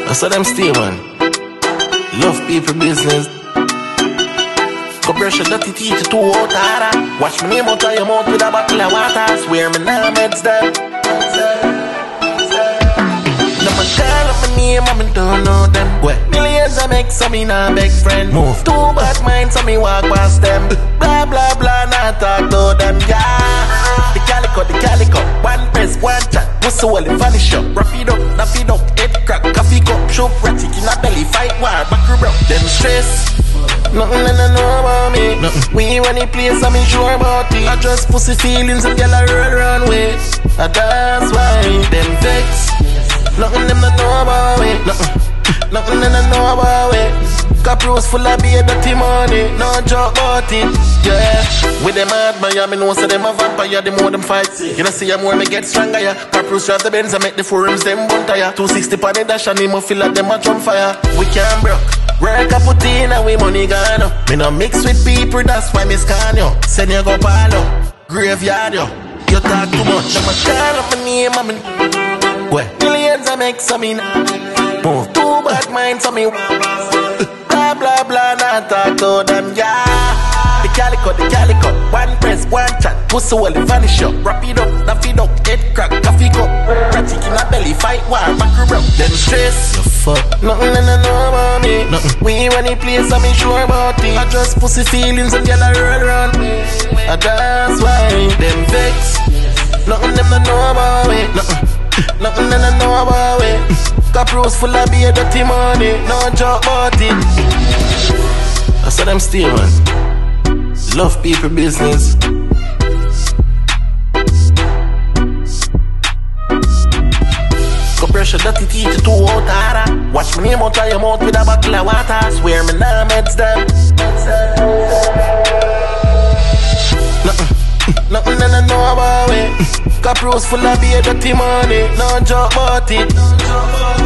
I saw them stay, man. Love people business. Go brush your dirty teeth to water. Watch me name out of your mouth with a bottle of water. Swear me nah meds them. Never call up my name, I don't know them. What? Millions I make, so me nah beg friend. Move. Two bad minds, so me walk past them. Blah blah blah, nah talk to them. Yeah. The calico. One press, one chat. Pussy well, it vanish up. Wrap it up, nap it up. Head crack, coffee cup. Show pratic in a belly, fight war. Back rub, them stress. Nothing I know about me. Nothing. We run the place, I'm sure about it. I just pussy feelings and girl I run away. That's why them vex. Nothing them not know about it. Nothing them not know about it. Capro's full of beer, dirty money. No joke about it. Yeah. With them hard, but me know so them a vampire. The more them fight, you know see them more me get stronger. Yeah. Capro's drive the Benz, I make the forums them bun tire. 260 on the dash and him a feel like them a jump fire. We can't broke. Work a put in and we money gone up. Me no mix with people, that's why me scan you. Send you go pal up. Graveyard you. You talk too much. I'm a call up my name, I'm in. What? Millions I make, so me move. Two bad minds, so me blah blah blah, nah talk to them, yeah. The calico. One press, one chat. Pussy well, it vanish up. Wrap it up, nap it up. Head crack, coffee cup. Pratic in a belly, fight war. Back rub, them stress. Nothing I know about me. Nothing. We run the place, I'm sure about it. I just pussy feelings and girl I run. That's why them vex. Nothing them I know about it. Nothing I know about it. Capro's full of beer, dirty money. No joke about it. I saw them stay, man. Love people business. Go brush your dirty teeth to water. Watch me name out of your mouth with a bottle of water. Swear me nah meds them. Nothing I know about it. Capro's full of beer, dirty money. No joke about it.